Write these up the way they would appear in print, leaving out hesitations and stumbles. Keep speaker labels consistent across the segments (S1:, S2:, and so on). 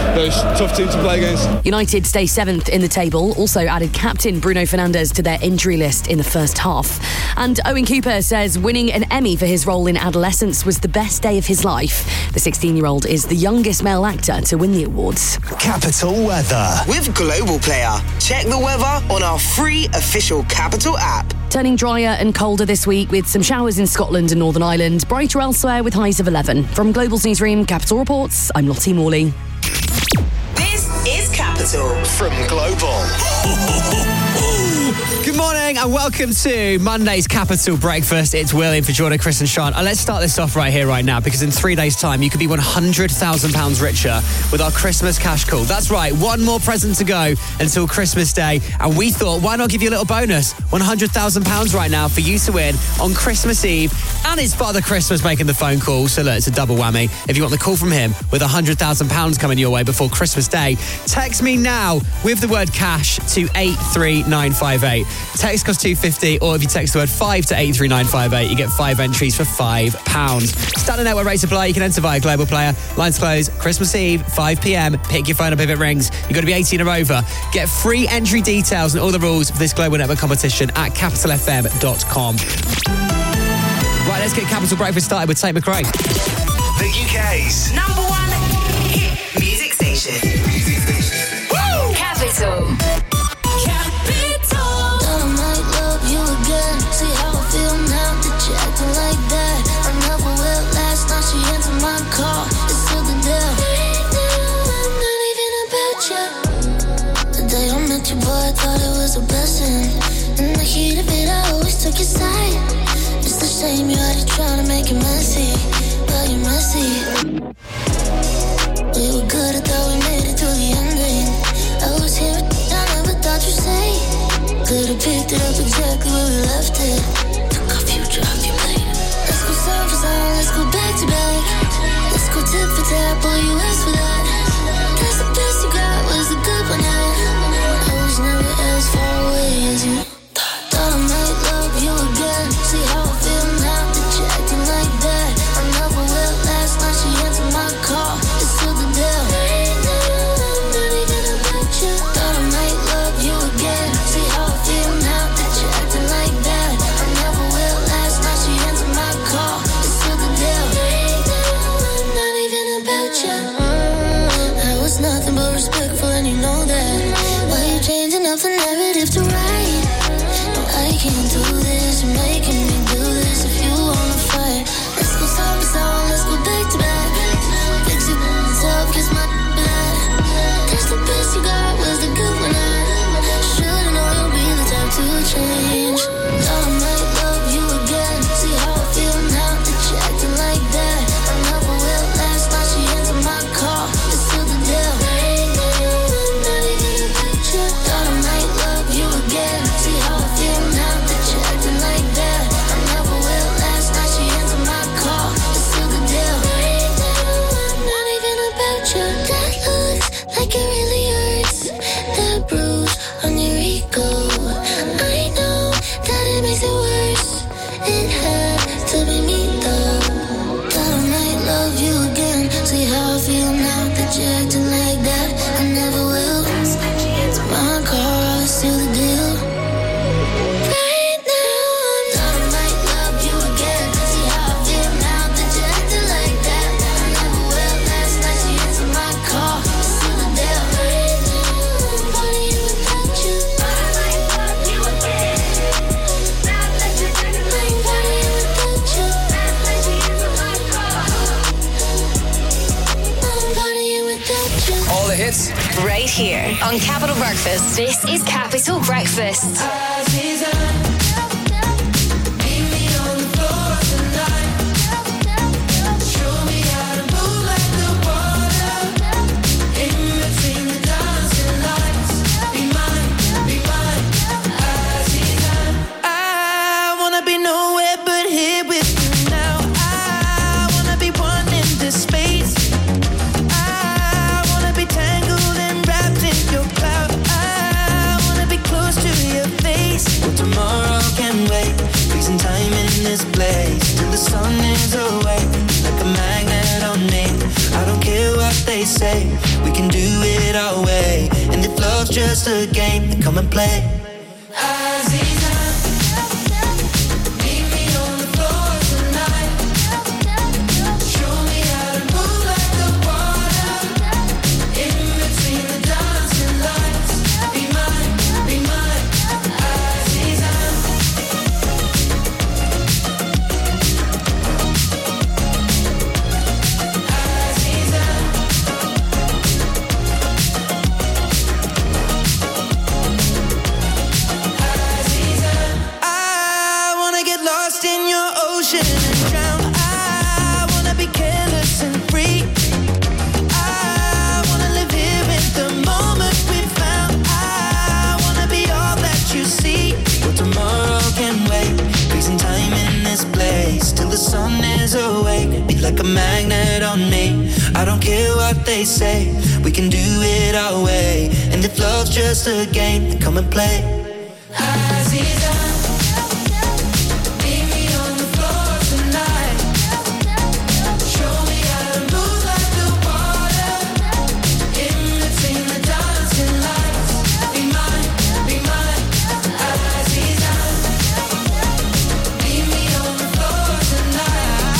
S1: they're a tough team to play against.
S2: United stay 7th in the table, also added captain Bruno Fernandes to their injury list in the first half. And Owen Cooper says winning an Emmy for his role in Adolescence was the best day of his life. The 16-year-old is the youngest male actor to win the awards.
S3: Capital Weather. With Global Player. Check the weather on our free official Capital app.
S2: Turning drier and colder this week with some showers in Scotland and Northern Ireland, brighter elsewhere with highs of 11. From Global's newsroom, Capital Reports, I'm Lottie Morley.
S3: This is Capital from Global.
S4: Good morning and welcome to Monday's Capital Breakfast. It's William for Jordan, Chris and Sean. And let's start this off right here, right now, because in 3 days' time, you could be £100,000 richer with our Christmas cash call. That's right, one more present to go until Christmas Day. And we thought, why not give you a little bonus? £100,000 right now for you to win on Christmas Eve. And it's Father Christmas making the phone call. So look, it's a double whammy. If you want the call from him with £100,000 coming your way before Christmas Day, text me now with the word cash to 83958. Text costs £2.50, or if you text the word 5 to 83958, you get 5 entries for £5. Standard network rates apply. You can enter via Global Player. Lines close Christmas Eve, 5 p.m. Pick your phone up if it rings. You've got to be 18 or over. Get free entry details and all the rules for this Global Network competition at capitalfm.com. Right, let's get Capital Breakfast started with Tate McRae.
S3: The UK's #1 hit music station. Woo! Capital.
S5: I thought it was a blessing. In the heat of it, I always took your side. It's the shame you're already trying to make it messy, but you're messy. We were good, I thought we made it through the ending. I was here, I never thought you'd say. Could've picked it up exactly where we left it. Took our future off your plate. Let's go song for song, let's go back to back. Let's go tip for tap, all you asked for that. That's the best you got, was the good one at. Never as far away as you thought. I might love you again. See how I feel now that you're acting like that. I never will. Last night she answered my call. It's still the deal. I'm not even about you. Thought I might love you again. See how I feel now that you're acting like that. I never will. Last night she answered my call. It's still the deal. I'm not even about you. I was nothing but respectful and you know that. Changing up the narrative to right. No, I can't do this. You're making me do this. If you wanna fight, let's go song for song. Let's go back to back. Fix your up, kiss my back. That's the best you got. Was the good one at? Should've known you'll be the type to change. Thought I might love you again. See how I feel now that you're acting like that. I never will. Last night she answered my call. It's still the deal. See how I feel now that you're acting like that. I never will. Last night she answered my call. It's still the deal. I'm not even about you. That looks like it really hurts. That bruise on your ego. I know that it makes it worse. It had to be me though. Thought I might love you again. See how I feel now that you're acting like that. I never will. My car, it's still the deal.
S6: Right here on Capital Breakfast. This is Capital Breakfast.
S5: Tangled and wrapped in your cloud. I wanna be close to your face.
S7: We can do it our way. And if love's just a game, then come and play. Like a magnet on me. I don't care what they say. We can do it our way. And if love's just a game, then come and play. Aziza, meet me on the floor tonight. Show me how to move like the water. In between the dancing lights. Be mine, Aziza. Meet me on the floor tonight.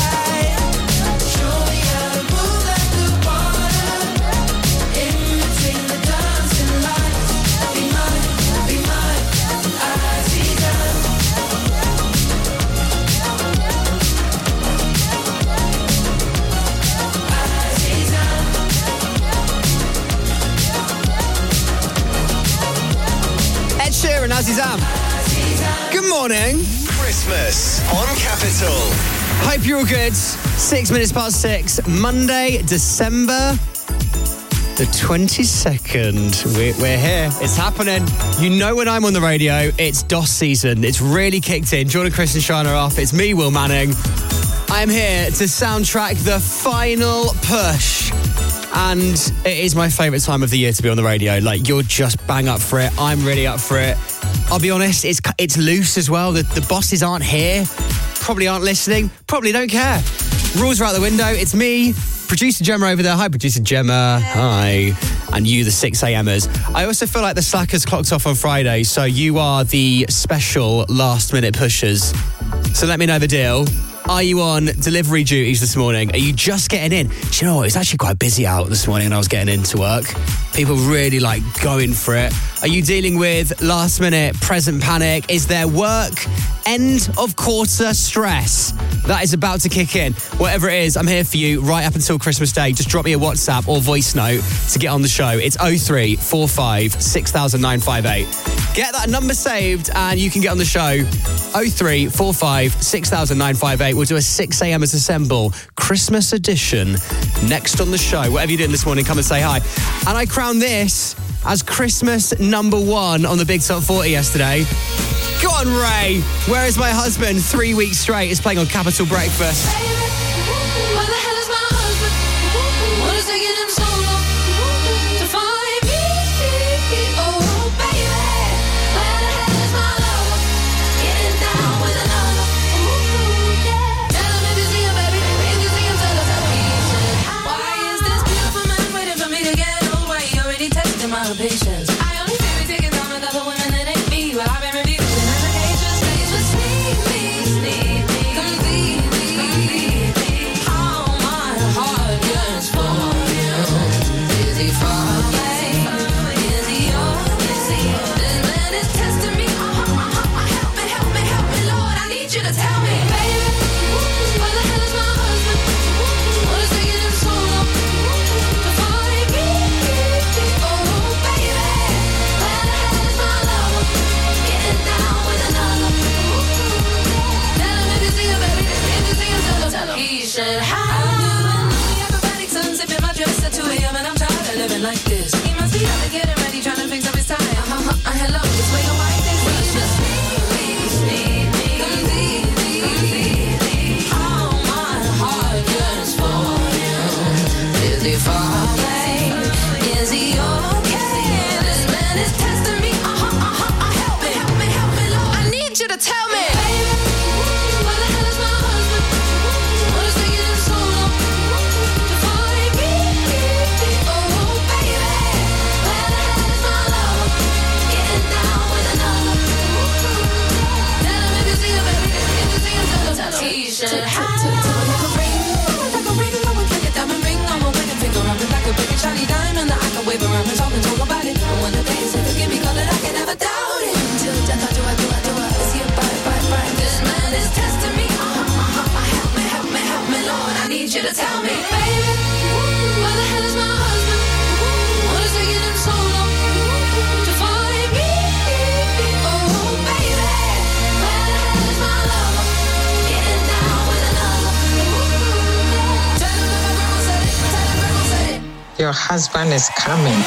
S4: Sheeran, Azizam. Good morning.
S8: Christmas on Capital.
S4: Hope you're all good. 6 minutes past 6. Monday, December the 22nd. We're here. It's happening. You know when I'm on the radio, it's DOS season. It's really kicked in. Jordan, Chris and Sean are off. It's me, Will Manning. I'm here to soundtrack the final push. And it is my favourite time of the year to be on the radio. Like, you're just bang up for it. I'm really up for it. I'll be honest, it's loose as well. The bosses aren't here. Probably aren't listening. Probably don't care. Rules are out the window. It's me, producer Gemma over there. Hi, producer Gemma. Hi. And you, the 6amers. I also feel like the slackers clocked off on Friday, so you are the special last-minute pushers. So let me know the deal. Are you on delivery duties this morning? Are you just getting in? Do you know what? It's actually quite busy out this morning when I was getting into work. People really going for it. Are you dealing with last minute present panic? Is there work? End of quarter stress that is about to kick in. Whatever it is, I'm here for you right up until Christmas Day. Just drop me a WhatsApp or voice note to get on the show. It's 0345 6958. Get that number saved and you can get on the show. 0345 6958. We'll do a 6amers Assemble Christmas edition next on the show. Whatever you're doing this morning, come and say hi. And I crowned this as Christmas #1 on the Big Top 40 yesterday. Go on, Ray. Where is my husband? 3 weeks straight. It's playing on Capital Breakfast.
S5: Where the hell is my husband? What is taking him so long to find me? Oh, baby. Where the hell is my lover? Getting down with another. Ooh, yeah. Tell him if you see him, baby. If you see him, tell him. Why is this beautiful man waiting for me to get away? Already testing my patience. I only fear we taking time with other women that ain't me. Well, I've been reviewed. Like this, he must be out to getting ready, trying to fix up his tie. Hello, it's way like this. He's just sneak me, come see me. How my heart yearns for you. Is he far away? Is he okay? This man is testing me. Help me, Lord. I need you to tell me.
S7: like a shiny diamond that I can wave around and talk about it. And when the day is to give me color, I can never doubt it. Till death, I do I. Is he a bite? This man is testing me. Help me, Lord. I need you to tell me, baby, where the hell is my husband? What is taking him so long to find me? Oh, baby, where the hell is my lover? Getting down with another. Tell him that my grandma said it.
S9: Your husband is coming.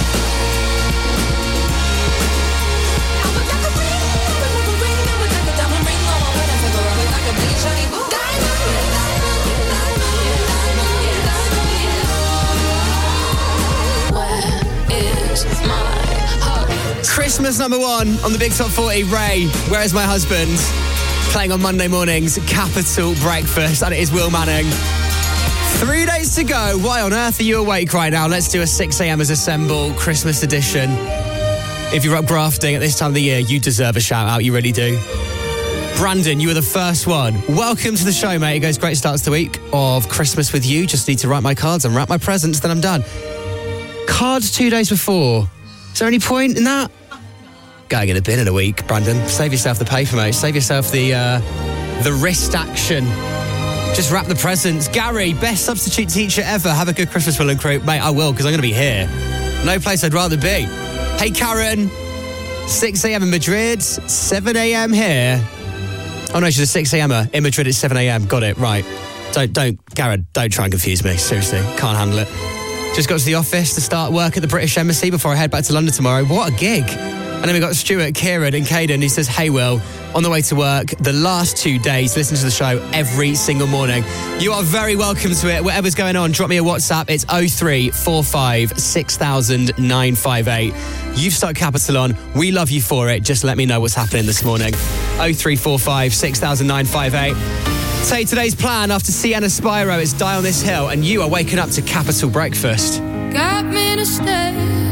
S4: Christmas number 1 on the Big Top 40, Ray, Where Is My Husband? Playing on Monday mornings, Capital Breakfast, and it is Will Manning. 3 days to go. Why on earth are you awake right now? Let's do a 6 a.m. as Assemble Christmas edition. If you're up grafting at this time of the year, you deserve a shout out, you really do. Brandon, you were the first one. Welcome to the show, mate. It goes great starts the week of Christmas with you. Just need to write my cards and wrap my presents, then I'm done. Cards 2 days before. Is there any point in that? Go get a bin in a week, Brandon. Save yourself the paper, mate. Save yourself the wrist action. Just wrap the presents. Gary, best substitute teacher ever. Have a good Christmas, Will and crew. Mate, I will, because I'm going to be here. No place I'd rather be. Hey, Karen. 6 a.m. in Madrid, 7 a.m. here. Oh, no, she's a 6 a.m.er. In Madrid, it's 7 a.m. Got it, right. Gareth, don't try and confuse me. Seriously, can't handle it. Just got to the office to start work at the British Embassy before I head back to London tomorrow. What a gig. And then we got Stuart, Kieran and Caden. He says, hey, Will, on the way to work, the last 2 days, listen to the show every single morning. You are very welcome to it. Whatever's going on, drop me a WhatsApp. It's 0345 6000 958. You've stuck Capital on. We love you for it. Just let me know what's happening this morning. 0345 6000 958. Say today's plan after Sienna Spyro is Die on This Hill, and you are waking up to Capital Breakfast.
S7: Got me to stay.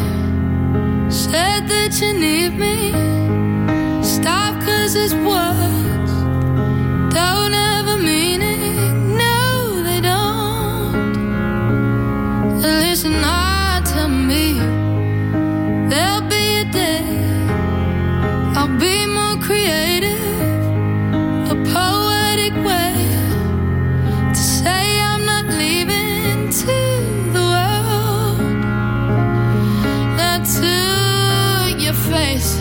S7: Said that you need me. Stop, 'cause it's words don't have a meaning. No, they don't. Listen hard to me. There'll be a day I'll be more creative, a poetic way to say I'm not leaving to the world, not to your face.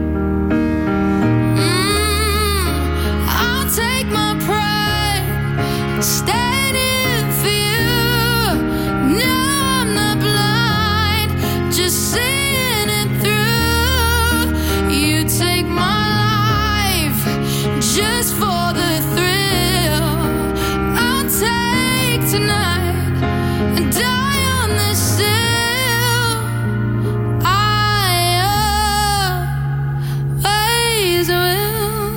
S7: I'll take my pride, standing for you. No, I'm not blind, just seeing it through. You take my life just for the thrill. I'll take tonight and die on this hill. I always will.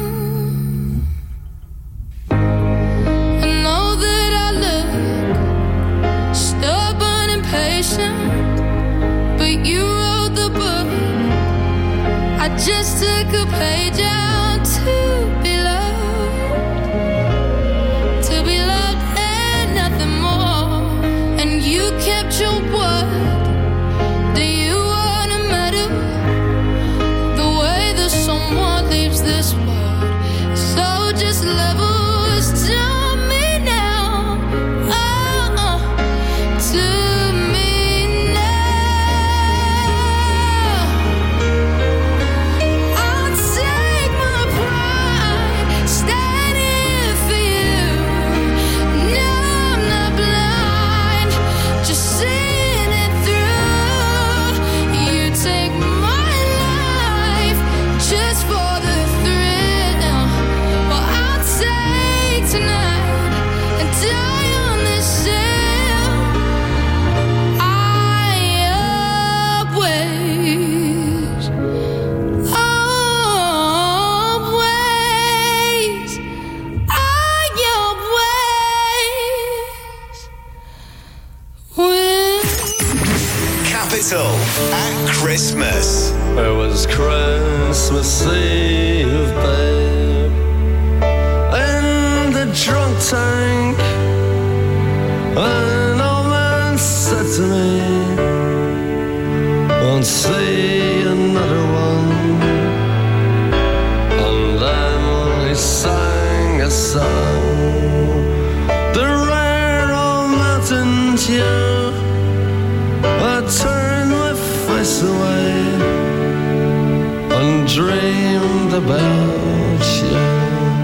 S7: I know that I look stubborn and patient, but you wrote the book. I just took a page out to be loved and nothing more. And you kept your word. Do you want a medal? The way that someone leaves this world. So just levels to me now. Oh, to me now. I'll take my pride, standing for you. No, I'm not blind, just seeing it through. You take my life just for the thrill. Well, I'll take tonight and die on this hill. I always, will.
S8: Capital at Christmas.
S10: It was Christmas Eve, babe, in the drunk tank. An old man said to me, won't see another one. And then he sang a song, the rare old mountain tune. I turned my face away and dreamed about you.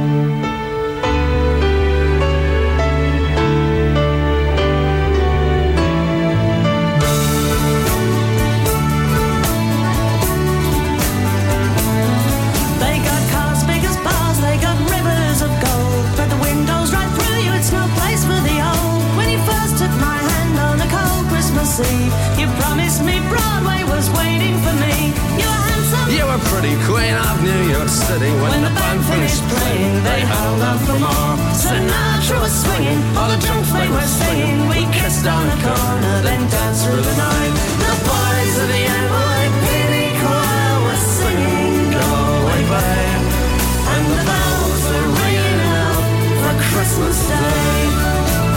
S11: You promised me Broadway was waiting for me. You were handsome.
S10: You were pretty queen of New York City. When the band finished playing, they held out for more.
S11: Sinatra was swinging, all the drunk they were singing. We kissed on the corner, then danced through the night. The boys of the NYPD choir were singing Go Away Babe, and the bells were ringing out for Christmas Day.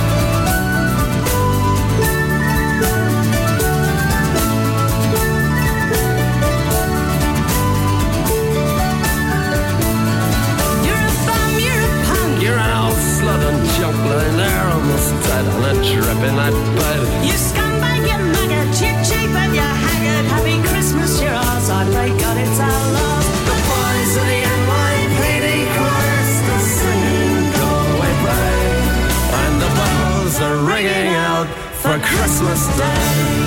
S10: Jump lying there almost dead on a dripping night bed.
S11: You scumbag, you maggot, you cheap and you haggard. Happy Christmas, you're ours. I pray God it's our last. The boys of the NYPD chorus still singing Go Away Babe,
S10: and the bells are ringing out for Christmas Day.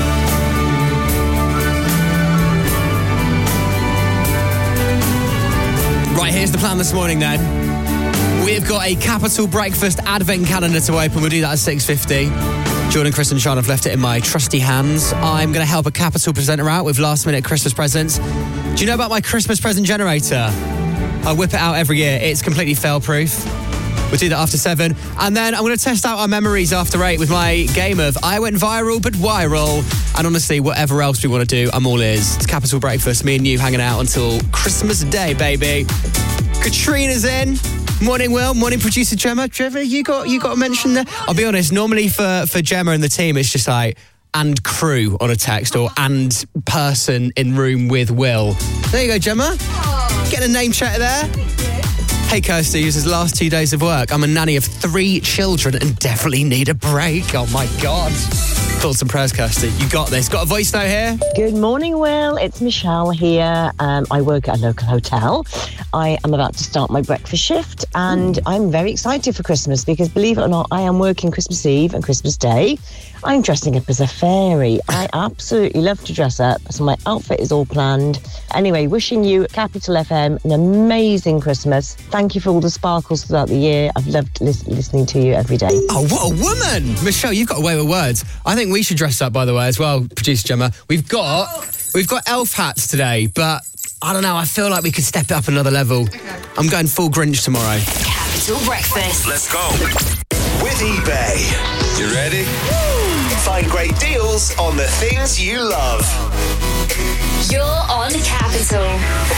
S4: Right, here's the plan this morning then. We've got a Capital Breakfast advent calendar to open. We'll do that at 6:50. Jordan, Chris and Sean have left it in my trusty hands. I'm going to help a Capital presenter out with last-minute Christmas presents. Do you know about my Christmas present generator? I whip it out every year. It's completely fail-proof. We'll do that after 7. And then I'm going to test out our memories after 8 with my game of I went viral but viral. And honestly, whatever else we want to do, I'm all ears. It's Capital Breakfast. Me and you hanging out until Christmas Day, baby. Katrina's in. Morning, Will. Morning, producer Gemma. Trevor, you got a mention there? I'll be honest, normally for Gemma and the team, it's just like, and crew on a text or and person in room with Will. There you go, Gemma. Getting a name check there. Hey, Kirsty, this is the last 2 days of work. I'm a nanny of 3 children and definitely need a break. Oh, my God. Thoughts and prayers, Kirsty. You got this. Got a voice note here?
S12: Good morning, Will. It's Michelle here. I work at a local hotel. I am about to start my breakfast shift and I'm very excited for Christmas because, believe it or not, I am working Christmas Eve and Christmas Day. I'm dressing up as a fairy. I absolutely love to dress up, so my outfit is all planned. Anyway, wishing you at Capital FM an amazing Christmas. Thank you for all the sparkles throughout the year. I've loved listening to you every day.
S4: Oh, what a woman! Michelle, you've got a way with words. I think we should dress up, by the way, as well, producer Gemma. We've got elf hats today, but I don't know, I feel like we could step it up another level. Okay. I'm going full Grinch tomorrow.
S6: Capital Breakfast.
S8: Let's go. With eBay. You ready? Find great deals on the things you love.
S6: You're on Capital.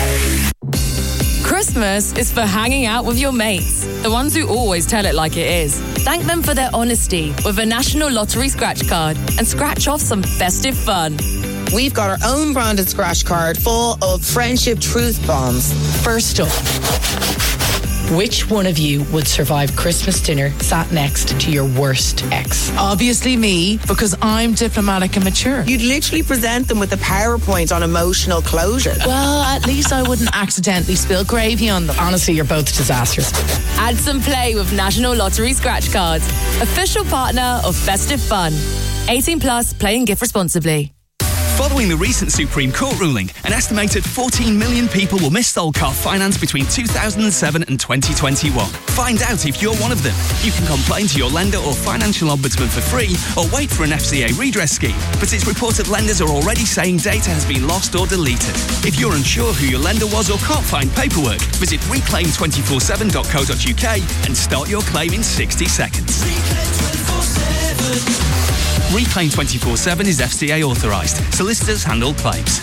S13: Christmas is for hanging out with your mates, the ones who always tell it like it is. Thank them for their honesty with a National Lottery scratch card and scratch off some festive fun.
S9: We've got our own branded scratch card full of friendship truth bombs.
S14: First up, which one of you would survive Christmas dinner sat next to your worst ex?
S15: Obviously me, because I'm diplomatic and mature.
S9: You'd literally present them with a PowerPoint on emotional closure.
S15: Well, at least I wouldn't accidentally spill gravy on them.
S14: Honestly, you're both disastrous.
S13: Add some play with National Lottery scratch cards. Official partner of festive fun. 18 plus, play and gift responsibly.
S16: Following the recent Supreme Court ruling, an estimated 14 million people will miss old car finance between 2007 and 2021. Find out if you're one of them. You can complain to your lender or financial ombudsman for free or wait for an FCA redress scheme. But it's reported lenders are already saying data has been lost or deleted. If you're unsure who your lender was or can't find paperwork, visit reclaim247.co.uk and start your claim in 60 seconds. Reclaim 24/7 is FCA authorised. Solicitors handle claims.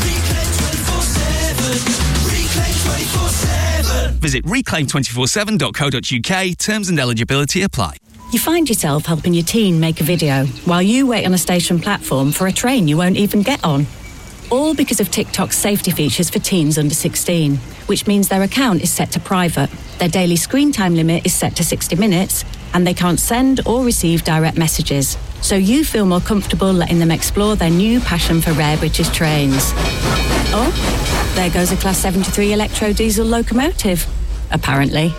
S16: Visit reclaim247.co.uk. Terms and eligibility apply.
S17: You find yourself helping your teen make a video while you wait on a station platform for a train you won't even get on. All because of TikTok's safety features for teens under 16, which means their account is set to private, their daily screen time limit is set to 60 minutes, and they can't send or receive direct messages. So you feel more comfortable letting them explore their new passion for rare British trains. Oh, there goes a Class 73 electro-diesel locomotive, apparently.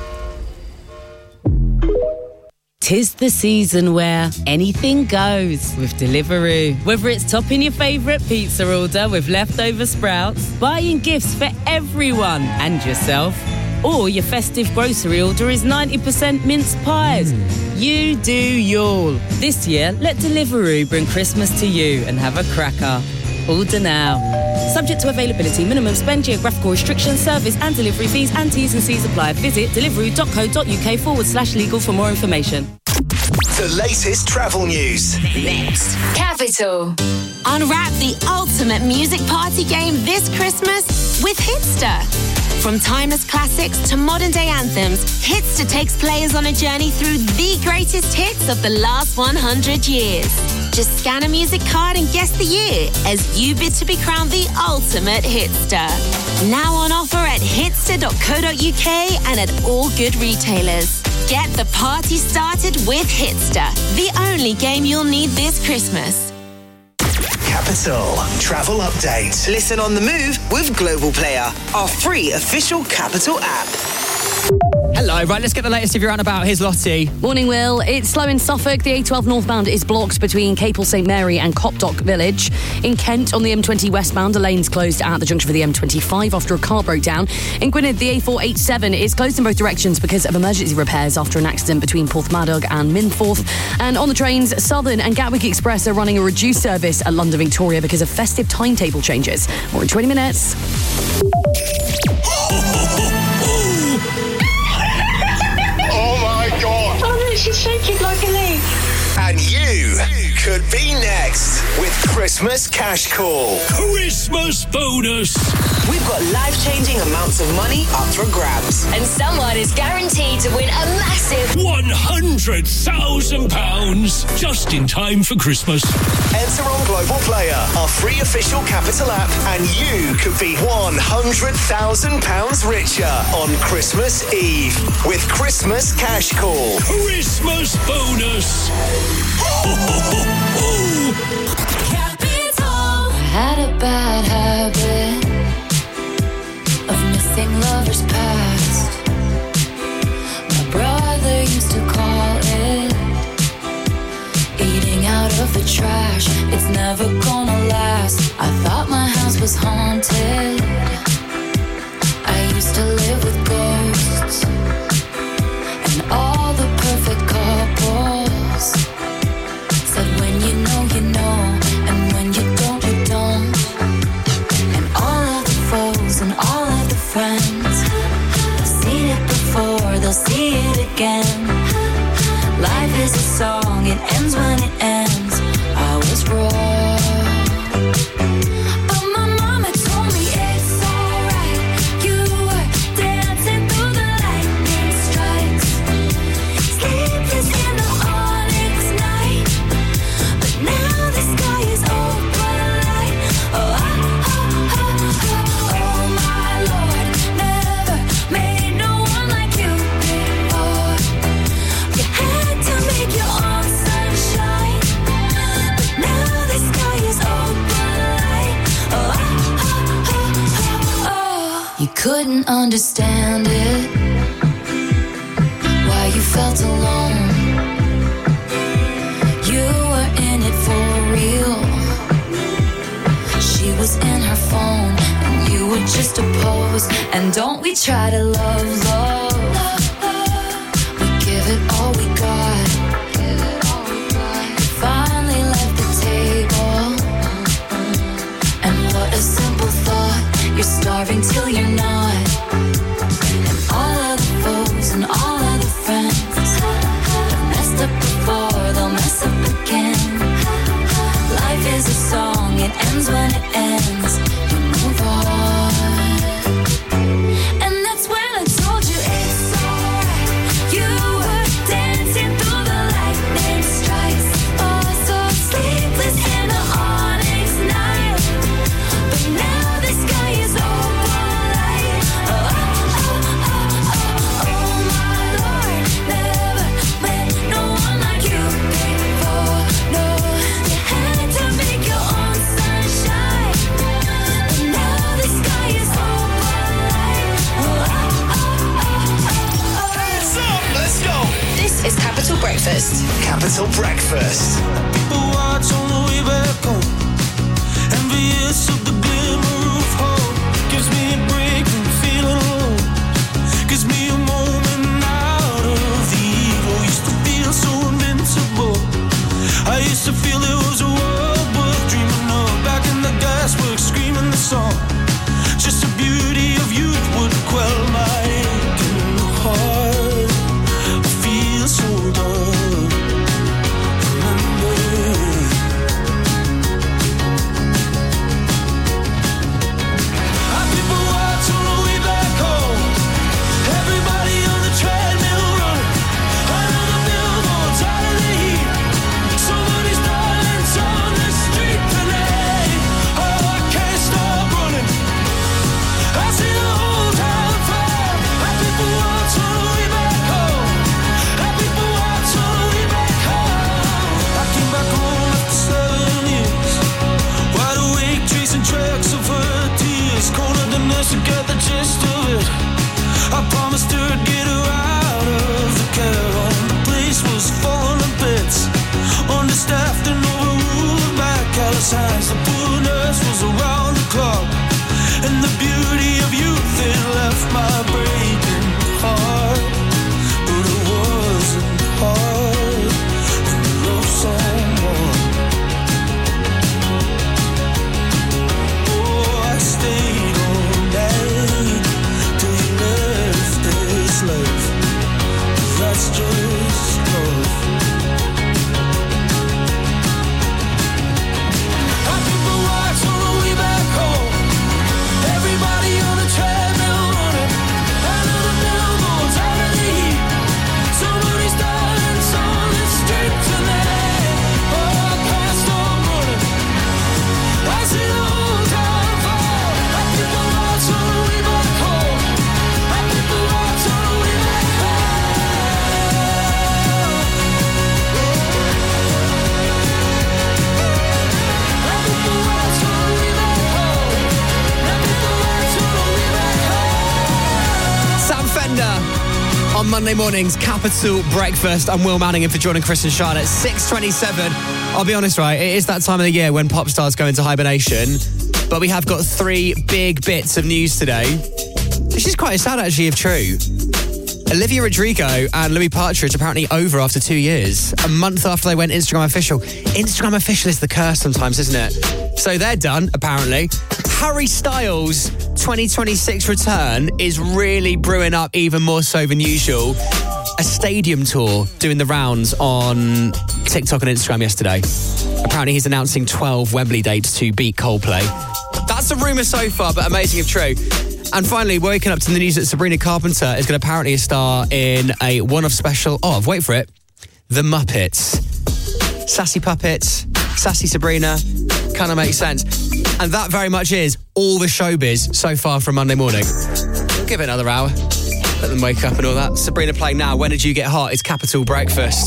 S18: 'Tis the season where anything goes with Deliveroo. Whether it's topping your favourite pizza order with leftover sprouts, buying gifts for everyone and yourself, or your festive grocery order is 90% minced pies. You do y'all. This year, let Deliveroo bring Christmas to you and have a cracker. Order now. Subject to availability, minimum spend, geographical restrictions, service and delivery fees and T's and C's apply. Visit deliveroo.co.uk/legal for more information.
S8: The latest travel news.
S6: Next. Capital.
S19: Unwrap the ultimate music party game this Christmas with Hitster. From timeless classics to modern day anthems, Hitster takes players on a journey through the greatest hits of the last 100 years. Just scan a music card and guess the year as you bid to be crowned the ultimate Hitster. Now on offer at hitster.co.uk and at all good retailers. Get the party started with Hitster, the only game you'll need this Christmas.
S8: Capital Travel Update.
S3: Listen on the move with Global Player, our free official Capital app.
S4: Hello, right, let's get the latest if you're out and about. Here's Lottie.
S2: Morning, Will. It's slow in Suffolk. The A12 northbound is blocked between Capel St Mary and Copdock Village. In Kent, on the M20 westbound, a lane's closed at the junction for the M25 after a car broke down. In Gwynedd, the A487 is closed in both directions because of emergency repairs after an accident between Porthmadog and Minforth. And on the trains, Southern and Gatwick Express are running a reduced service at London Victoria because of festive timetable changes. More in 20 minutes.
S8: Oh my God!
S11: Oh no, she's shaking like a leaf.
S8: And you could be next with Christmas Cash Call.
S11: Christmas bonus.
S3: We've got life-changing amounts of money up for grabs.
S6: And someone is guaranteed to win a massive
S11: £100,000 just in time for Christmas.
S8: Enter on Global Player, our free official Capital app, and you could be £100,000 richer on Christmas Eve with Christmas Cash Call.
S11: Christmas bonus.
S7: Capital. I had a bad habit of missing lovers past. My brother used to call it eating out of the trash. It's never gonna last. I thought my house was haunted. I used to live with ghosts and all the perfect couples said when you know, you know, and when you don't, you don't. And all of the foes and all of the friends have seen it before, they'll see it again. Life is a song, it ends when it ends. I was wrong, but my mama told me it's alright. You were dancing through the lightning strikes, sleepless in the onyx night. But now the sky is open light. Oh, oh my Lord, never made no one like you before. You had to make your own sunshine, but now the sky is open light. Oh. You couldn't understand it, why you felt alone. You were in it for real. She was in her phone and you were just a pose. And don't we try to love, we give it all we got. Finally left the table, and what a simple thought. You're starving till you're not. And all of the foes and all of the friends have messed up before, they'll mess up again. Life is a song, it ends when it ends. You move on. And that's when I told you it's alright. You were dancing through the lightning strikes. Oh, so sleepless in the onyx night. But
S8: Capital Breakfast.
S11: People watch on the way back home. Envious of the glimmer of hope. Gives me a break from feeling alone. Gives me a moment out of the evil. Used to feel so invincible. I used to feel it was a world worth dreaming of. Back in the gasworks, screaming the song. Just the beauty of youth would quell my aching heart. I feel so done. Remember. Our people watch on the way back home. Everybody on the treadmill running. Under the billboards, out of the heat. Somebody's darling's on the street tonight. Oh, I can't stop running. I see the whole town fall. Our people watch on the way back home. Our people watch on the way back home. I came back home after 7 years. Wide awake, tracing tracks of her tears. Cornered the nurse to get the gist of it. I promised her I'd get her out of the care home. The place was falling to bits. Understaffed and overruled by callous hands. The poor nurse was around the clock. And the beauty of youth, it left my breaking heart. But it wasn't hard when you love someone. Oh, I stayed all night till you left this life. That's just love. Our people watch on the way back home. Everybody on the treadmill running. Under the billboards, out of the heat. Somebody's darling's on the street tonight. Oh, I can't stop running. I see the whole town fall. Our people watch on the way back home. Our people watch on the way back
S4: Sam Fender on Monday mornings, Capital Breakfast. I'm Will Manning in for Jordan, Chris and Sean at 6:27. I'll be honest, right, it is that time of the year when pop stars go into hibernation, but we have got 3 big bits of news today. This is quite sad, actually, if true. Olivia Rodrigo and Louis Partridge apparently over after 2 years, a month after they went Instagram official. Instagram official is the curse sometimes, isn't it? So they're done, apparently. Harry Styles' 2026 return is really brewing up even more so than usual. A stadium tour doing the rounds on TikTok and Instagram yesterday. Apparently he's announcing 12 Wembley dates to beat Coldplay. That's a rumour so far, but amazing if true. And finally, waking up to the news that Sabrina Carpenter is going to apparently star in a one-off special of, wait for it, The Muppets. Sassy puppets, sassy Sabrina, kind of makes sense. And that very much is all the showbiz so far from Monday morning. Give it another hour. Let them wake up and all that. Sabrina playing now. When Did You Get Hot? It's Capital Breakfast.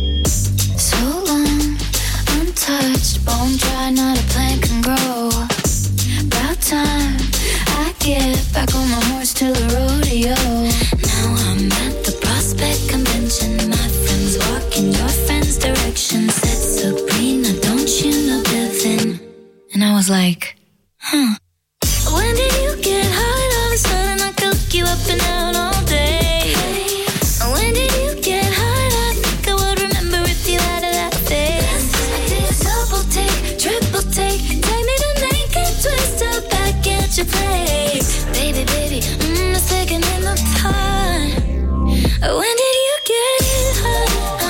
S5: So long, untouched, bone dry, not a plant can grow. About time I get back on my horse to the rodeo. Now I'm at the Prospect Convention. My friends walk in your friend's direction. Said Sabrina, don't you know Devin? And I was like, huh. When did you get hot? All of a sudden I cook you up and out all day. When did you get hot? I think I would remember if you had a that face. I did a double take, triple take. Take me to naked, twist up back at your place. Baby, baby, the second in the time. When did you get hot?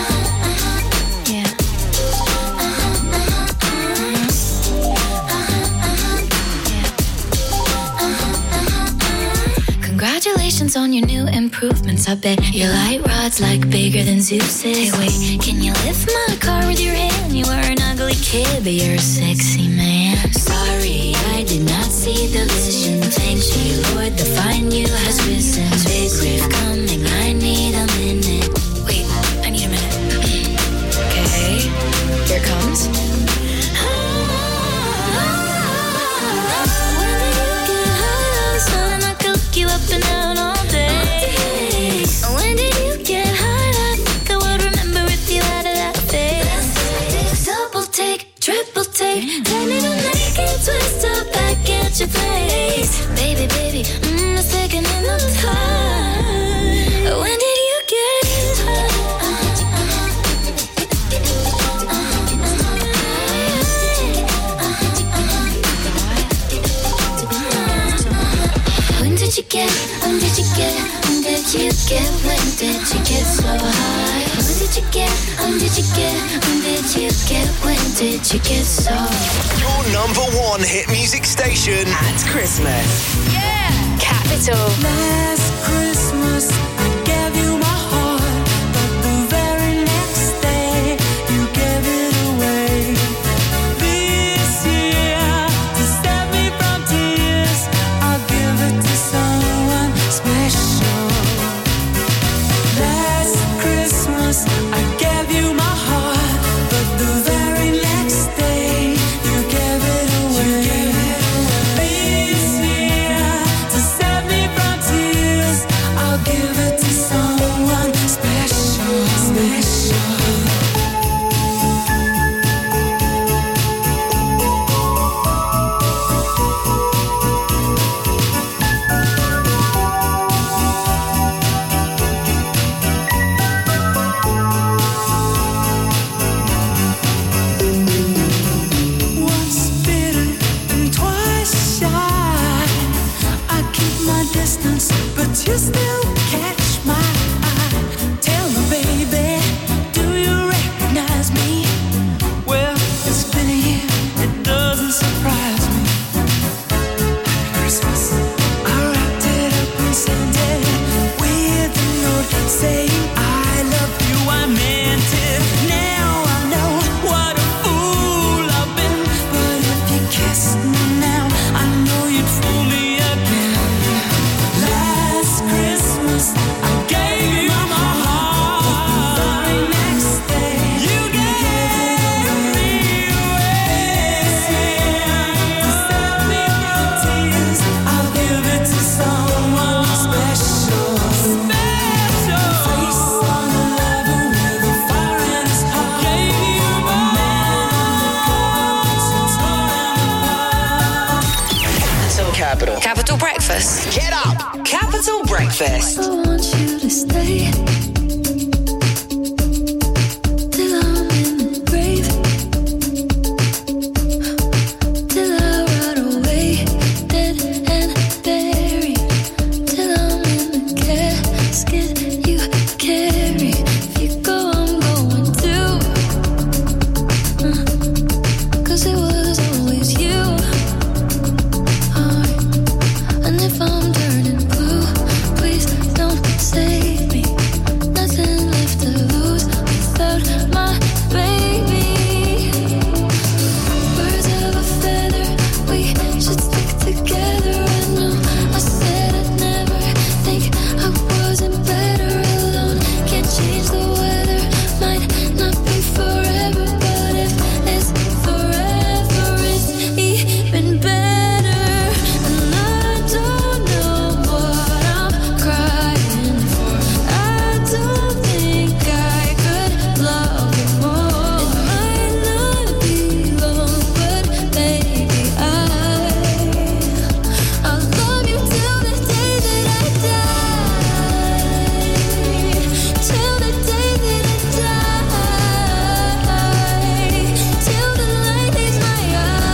S5: Yeah. Congratulations on your new improvements. I bet your light rod's like bigger than Zeus's. Hey, wait, can you lift my car with your hand? You were an ugly kid, but you're a sexy man. Sorry, I did not see the vision. Thank you, Lord, the fine you has risen. Big riff coming, I need a minute. Wait, I need a minute. Okay, here it comes. You up and down all day. When did you get hot? I think I would remember if you had a get? When did you get? When did you get? When did you get so high? When did you get? When did you get? When did you get? When did you get so?
S8: Your number one hit music station at Christmas.
S6: Yeah! Capital.
S11: Last Christmas, I gave you my heart, but the very next day, you gave it away. This year, to save me from tears, I'll give it to someone special. Last Christmas, I gave you my heart, but the very next day, you gave it away. This year, to save me from tears, I'll give it to someone special, special. Once bitten and twice shy, I keep my distance, but you still catch my eye. Tell me, baby, do you recognize me? Well, it's been a year, it doesn't surprise me. Happy Christmas. I wrapped it up and sent it with a note saying I love you. I meant it. Now I know what a fool I've been. But if you kissed me now, I know you'd fool me again. Last Christmas, I gave you my heart. The very next day, you gave me away. To save me from tears, I'll give it to someone special. Special. Face on the level with a fire in his heart. Gave you my
S3: Capital.
S6: Capital Breakfast.
S3: Get up. Capital Breakfast.
S5: I want you to stay till I'm in the grave, till I rot away, dead and buried, till I'm in the casket you carry. If you go, I'm going too, 'cause it was always you. And if I'm turning blue, please don't save me. Nothing left to lose without my baby. Birds of a feather, we should stick together. I know I said I'd never think I wasn't better alone. Can't change the weather, might not be forever, but if it's forever, it's even better. And I don't know what I'm crying for. I don't think I could love you more. It might not be long, but baby, I'll love you till the day that I die. Till the day that I die. Till the light leaves my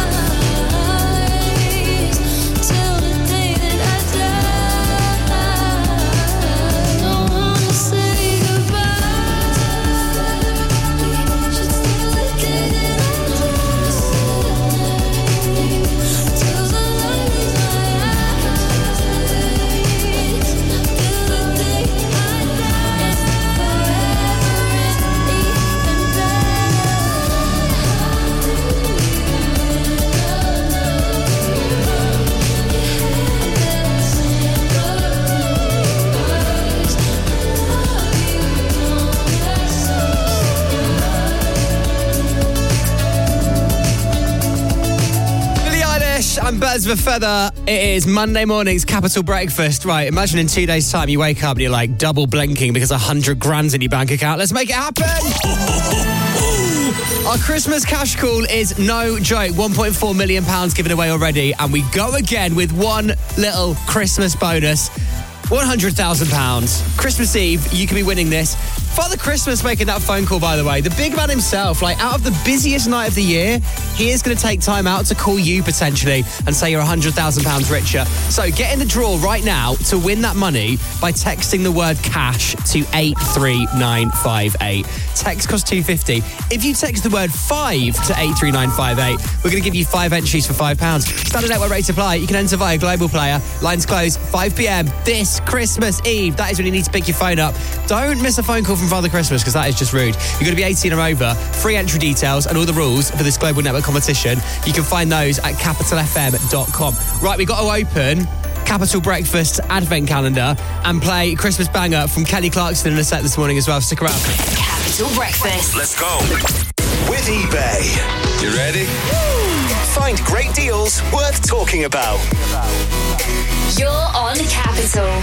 S5: eyes. Till the day that I die. Don't wanna say goodbye. We should still the day that I die. Till the light leaves my eyes. Till the day I die.
S4: Billie Eilish and Birds of a Feather. It is Monday morning's Capital Breakfast. Right, imagine in 2 days' time you wake up and you're like double blinking because 100 grand's in your bank account. Let's make it happen! Our Christmas cash call is no joke. £1.4 million given away already. And we go again with one little Christmas bonus. £100,000. Christmas Eve, you could be winning this. Father Christmas making that phone call, by the way. The big man himself, like, out of the busiest night of the year, he is going to take time out to call you potentially and say you're £100,000 richer. So get in the draw right now to win that money by texting the word cash to 83958. Text costs £2.50. If you text the word 5 to 83958, we're going to give you 5 entries for £5. Standard network rate apply. You can enter via Global Player. Lines close 5 p.m. this Christmas Eve. That is when you need to pick your phone up. Don't miss a phone call from Father Christmas, because that is just rude. You're going to be 18 or over. Free entry details and all the rules for this Global Network competition. You can find those at capitalfm.com. Right, we've got to open Capital Breakfast advent calendar and play Christmas banger from Kelly Clarkson in a set this morning as well. Stick around.
S6: Capital Breakfast.
S8: Let's go. With eBay. You ready? Find great deals worth talking about.
S6: You're on Capital.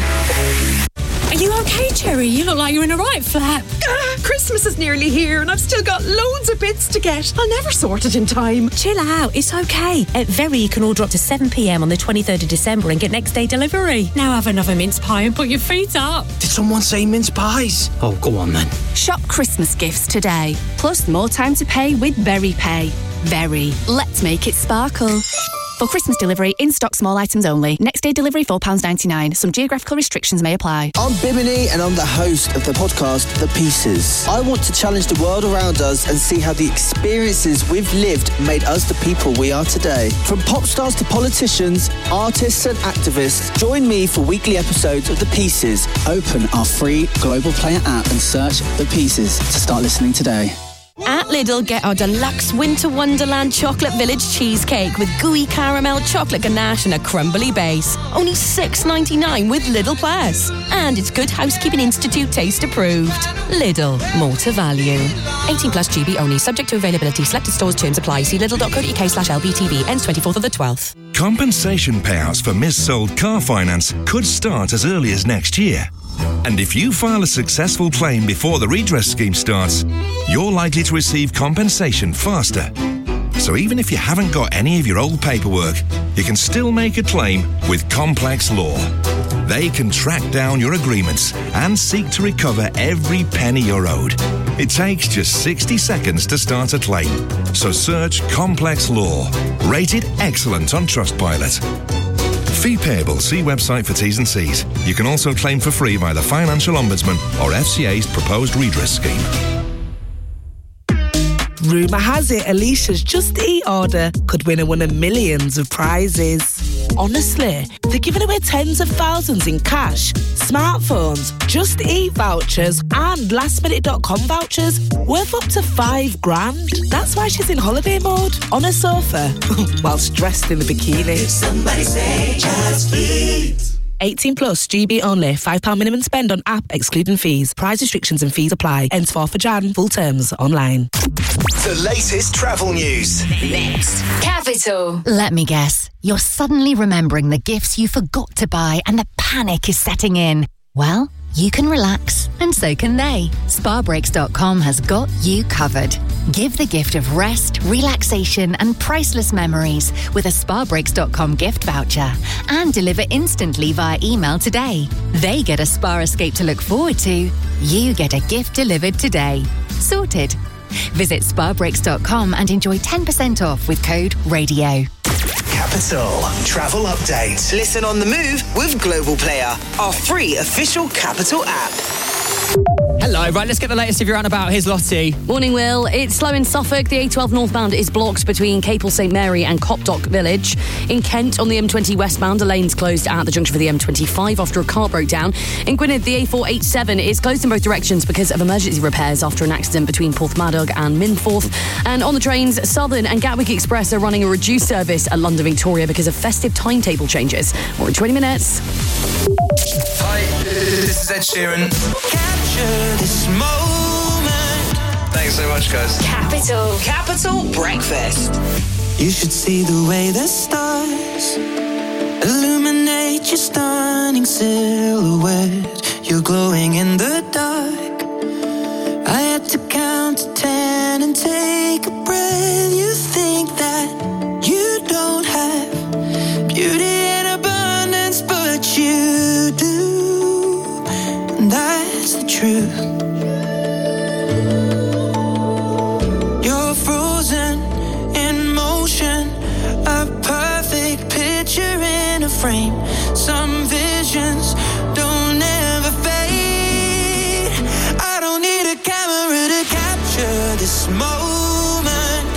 S20: Are you okay, Cherry? You look like you're in a right flap.
S21: Christmas is nearly here and I've still got loads of bits to get. I'll never sort it in time.
S20: Chill out, it's okay. At Very, you can order up to 7 p.m. on the 23rd of December and get next day delivery. Now have another mince pie and put your feet up.
S22: Did someone say mince pies? Oh, go on then.
S23: Shop Christmas gifts today. Plus more time to pay with Very Pay. Very. Let's make it sparkle. For Christmas delivery, in-stock small items only. Next day delivery £4.99. Some geographical restrictions may apply.
S24: I'm Bimini and I'm the host of the podcast The Pieces. I want to challenge the world around us and see how the experiences we've lived made us the people we are today. From pop stars to politicians, artists and activists, join me for weekly episodes of The Pieces. Open our free Global Player app and search The Pieces to start listening today.
S20: At Lidl, get our deluxe Winter Wonderland Chocolate Village cheesecake with gooey caramel chocolate ganache and a crumbly base. Only $6.99 with Lidl Plus. And it's Good Housekeeping Institute taste approved. Lidl, more to value. 18 plus GB only, subject to availability. Selected stores, terms apply. See lidl.co.uk/LBTV. Ends 24th of the 12th.
S25: Compensation payouts for mis-sold car finance could start as early as next year. And if you file a successful claim before the redress scheme starts, you're likely to receive compensation faster. So even if you haven't got any of your old paperwork, you can still make a claim with Complex Law. They can track down your agreements and seek to recover every penny you're owed. It takes just 60 seconds to start a claim. So search Complex Law. Rated excellent on Trustpilot. Fee payable. See website for T's and C's. You can also claim for free via the Financial Ombudsman or FCA's proposed redress scheme.
S26: Rumour has it Alicia's Just Eat order could win one of millions of prizes. Honestly, they're giving away tens of thousands in cash, smartphones, Just Eat vouchers and lastminute.com vouchers worth up to $5,000. That's why she's in holiday mode, on a sofa, whilst dressed in a bikini.
S11: Somebody say Just Eat.
S26: 18 plus, GB only, £5 minimum spend on app excluding fees. Price restrictions and fees apply. Ends 4th of Jan. Full terms online.
S8: The latest travel news.
S6: Next. Capital.
S27: Let me guess. You're suddenly remembering the gifts you forgot to buy and the panic is setting in. Well, you can relax, and so can they. Sparbreaks.com has got you covered. Give the gift of rest, relaxation and priceless memories with a Sparbreaks.com gift voucher and deliver instantly via email today. They get a spa escape to look forward to. You get a gift delivered today. Sorted. Visit Sparbreaks.com and enjoy 10% off with code RADIO.
S8: Capital Travel Update.
S3: Listen on the move with Global Player, our free official Capital app.
S4: Hello, right, let's get the latest if you're out and about. Here's Lottie.
S2: Morning, Will. It's slow in Suffolk. The A12 northbound is blocked between Capel St Mary and Copdock Village. In Kent, on the M20 westbound, a lane's closed at the junction for the M25 after a car broke down. In Gwynedd, the A487 is closed in both directions because of emergency repairs after an accident between Porthmadog and Minforth. And on the trains, Southern and Gatwick Express are running a reduced service at London Victoria because of festive timetable changes. More in 20 minutes.
S11: Hi, this is Ed Sheeran. Capture this moment. Thanks so much, guys.
S3: Capital Breakfast.
S11: You should see the way the stars illuminate your stunning silhouette. You're glowing in the dark. I had to count to 10 and take a breath. You think that you don't have beauty in abundance, but you do. And that's the truth. frame. Some visions don't ever fade. I don't need a camera to capture this moment.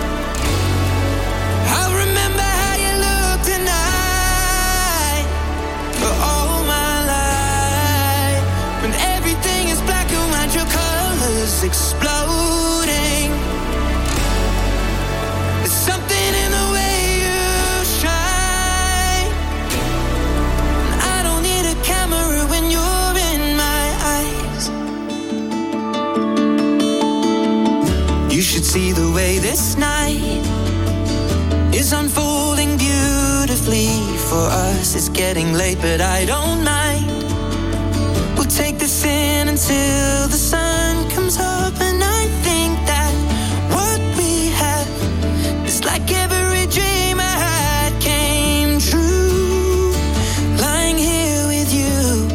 S11: I'll remember how you look tonight for all my life. When everything is black and white, your colors exploding. There's something in the way you shine. I don't need a camera when you're in my eyes. You should see the way this night is unfolding beautifully for us. It's getting late, but I don't mind. We'll take this in until the sun comes up, and I think that what we have is like every dream I had came true. Lying here with you,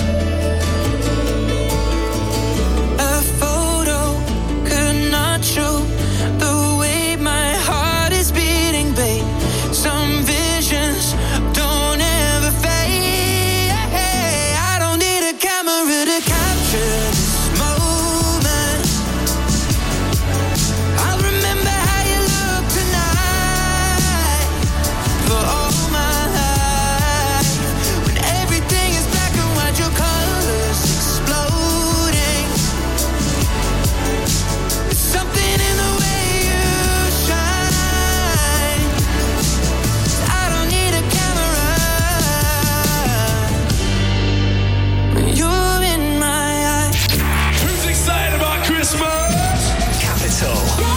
S11: a photo could not show the way my heart is beating, babe. Some visions don't ever fade. I don't need a camera to capture this moment. I'll remember how you look tonight for all my life. When everything is black and white, your colors exploding. There's something in the way you shine. I don't need a camera when you're in my eyes.
S8: Who's excited about Christmas? Capital.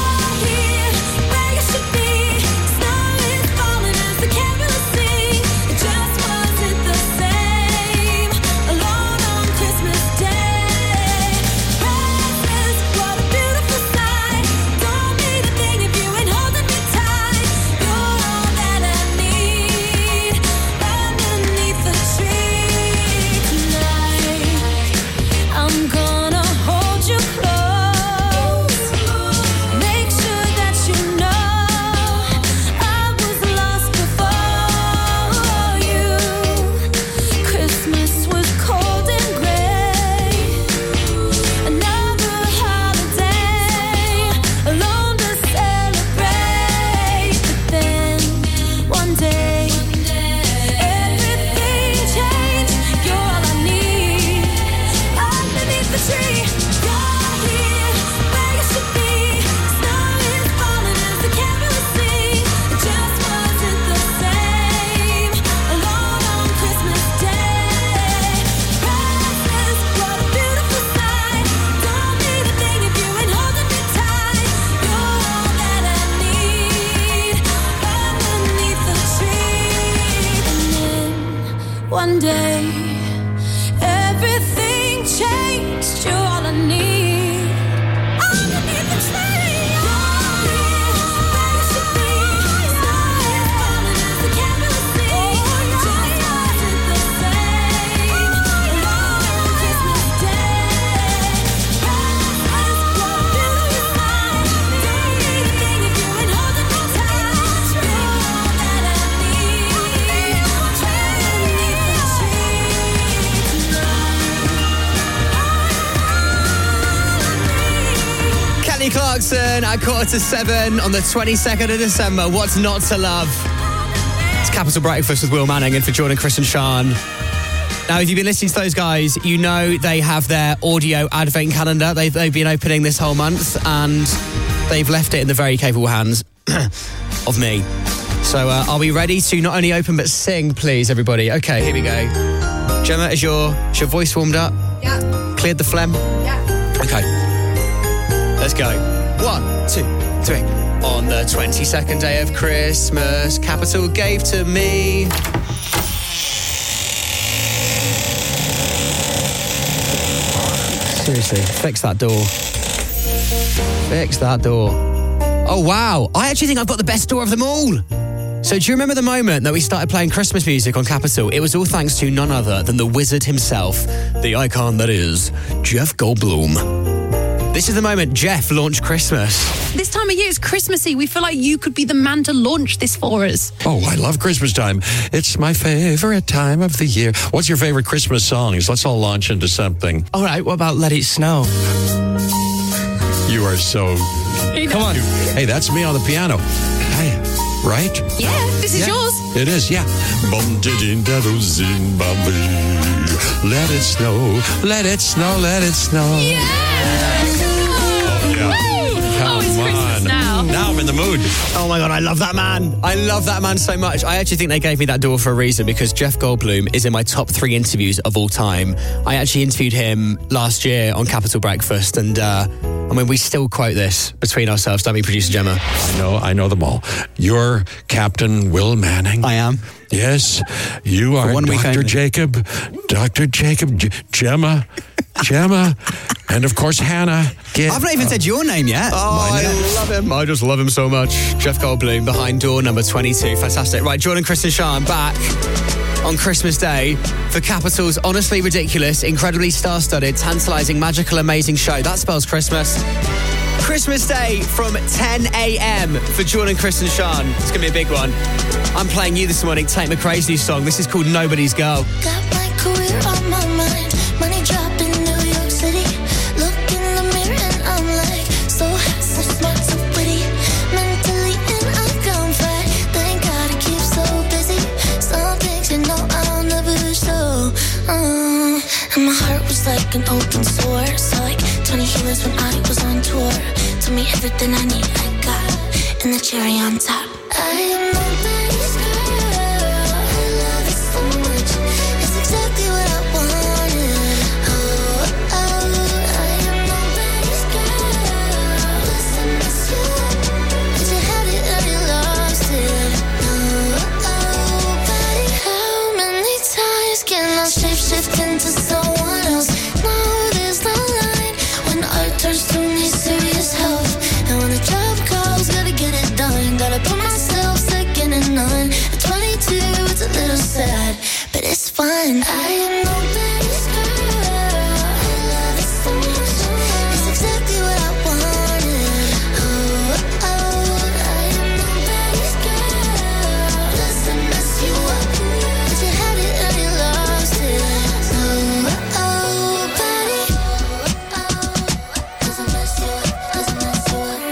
S5: I'm gonna hold you close. Make sure that you know I was lost before you. Christmas was cold and gray. Another holiday alone to celebrate. But then one day everything changed. You're all I need. Underneath the tree, you're here where you should be. Snow is falling as the carols sing. It just wasn't the same alone on Christmas Day. Presents, what a beautiful sight. Don't need a thing if you ain't holding me tight. You're all that I need underneath the tree. And then one day everything changed. You're all I need underneath the tree. You're here where you should be. Snow is falling as the carols sing. It just wasn't the same alone on Christmas Day. Presents, what a beautiful sight. Don't need a thing if you ain't holding me tight. You're all that I need underneath the tree.
S4: Kelly Clarkson at 7:15 on the 22nd of December. What's not to love? It's Capital Breakfast with Will Manning and for Jordan, Chris and Sean. Now, if you've been listening to those guys, you know they have their audio advent calendar. They've been opening this whole month and they've left it in the very capable hands of me. So are we ready to not only open but sing, please, everybody? Okay, here we go. Gemma, is your voice warmed up?
S21: Yeah.
S4: Cleared the phlegm?
S21: Yeah.
S4: Okay. Let's go. 1, 2, 3. On the 22nd day of Christmas, Capital gave to me. Seriously, fix that door. Fix that door. Oh, wow. I actually think I've got the best door of them all. So do you remember the moment that we started playing Christmas music on Capital? It was all thanks to none other than the wizard himself, the icon that is Jeff Goldblum. This is the moment Jeff launched Christmas.
S1: This time of year is Christmassy. We feel like you could be the man to launch this for us.
S9: Oh, I love Christmas time. It's my favorite time of the year. What's your favorite Christmas songs? Let's all launch into something.
S22: All right, what about Let It Snow?
S9: You are so...
S22: Come on.
S9: Hey, that's me on the piano. Hey, right?
S1: Yeah, this is yours.
S9: It is, yeah. Let it snow, let it snow, let it snow.
S1: Yeah!
S9: Come
S1: it's
S9: on.
S1: Christmas now.
S9: Now I'm in the mood.
S4: Oh my God, I love that man. I love that man so much. I actually think they gave me that door for a reason because Jeff Goldblum is in my top 3 interviews of all time. I actually interviewed him last year on Capital Breakfast and we still quote this between ourselves, don't we, producer Gemma?
S9: I know them all. You're Captain Will Manning.
S4: I am.
S9: Yes, you are Dr. Jacob. Dr. Jacob, Gemma, and of course Hannah.
S4: I've not even said your name yet. Oh, I love him. I just love him so much. Jeff Goldblum behind door number 22. Fantastic. Right, Jordan, Chris and Sean back on Christmas Day for Capital's honestly ridiculous, incredibly star-studded, tantalising, magical, amazing show. That spells Christmas. Christmas Day from 10 a.m. for Jordan, Chris and Sean. It's going to be a big one. I'm playing you this morning, Tate McRae's new song. This is called Nobody's Girl.
S5: Got my career on my mind. Money drop in New York City. Look in the mirror and I'm like, so hot, so smart, so pretty. Mentally in a gunfight. Thank God I keep so busy. Some things I'll never show. And my heart was like an open sore. Saw like 20 healers when I was on tour. Told me everything I need, I got. And the cherry on top. I am nobody's girl. I love it so much. It's exactly what I wanted. Oh, I am nobody's girl. Listen, miss you. Did you have it or you lost it? Nobody. How many times can I shift into someone else? No, there's no line. When art turns to me serious health. And when the job calls, gotta get it done. Gotta put myself second and none. At 22, it's a little sad, but it's fun. I am nobody's girl. I love it so much. It's exactly what I wanted. Oh, I am nobody's girl. Doesn't mess you up, but you had it or you lost it. Nobody. Doesn't mess you up, doesn't mess you up.